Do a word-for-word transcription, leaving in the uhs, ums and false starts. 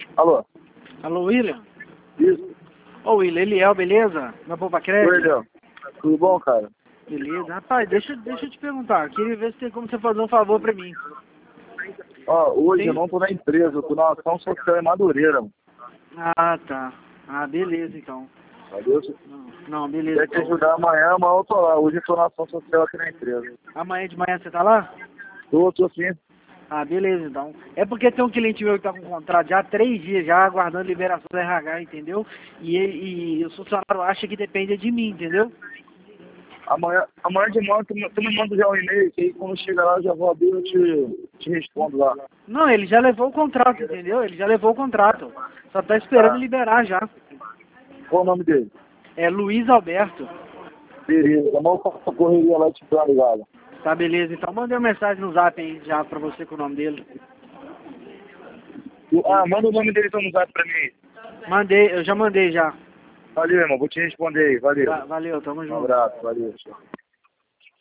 Alô? Alô, William? Isso. Ô, William, Eliel, beleza? Da Poupa Crédito? Oi, Léo. Tudo bom, cara? Beleza. Rapaz, deixa, deixa eu te perguntar. Queria ver se tem como você fazer um favor pra mim. Ó, hoje Tem- eu não tô na empresa, eu tô na ação social em Madureira, mano. Ah, tá. Ah, beleza, então. Valeu? Não, não Se beleza. quer te Então. ajudar amanhã, amanhã eu tô lá. Hoje eu tô na ação social aqui na empresa. Amanhã de manhã você tá lá? Tô, tô sim. Ah, beleza, então. É porque tem um cliente meu que tá com contrato já há três dias, já aguardando liberação do R H, entendeu? E, ele- e o funcionário acha que depende de mim, entendeu? Amanhã, amanhã de manhã tu, me- tu me manda já um e-mail, que aí quando chega lá eu já vou abrir e eu te, te respondo lá. Não, ele já levou o contrato, entendeu? Ele já levou o contrato. Só tá esperando Tá. liberar já. Qual o nome dele? É Luiz Alberto. Beleza, amanhã eu faço a correria lá e te dou uma ligada. Tá, beleza. Então mandei uma mensagem no zap aí já pra você com o nome dele. Tu- Ah, manda o nome dele então no zap pra mim. Mandei, eu já mandei já. Valeu, irmão, vou te responder aí, valeu. Tá, valeu, tamo Um junto. abraço, valeu. Tchau.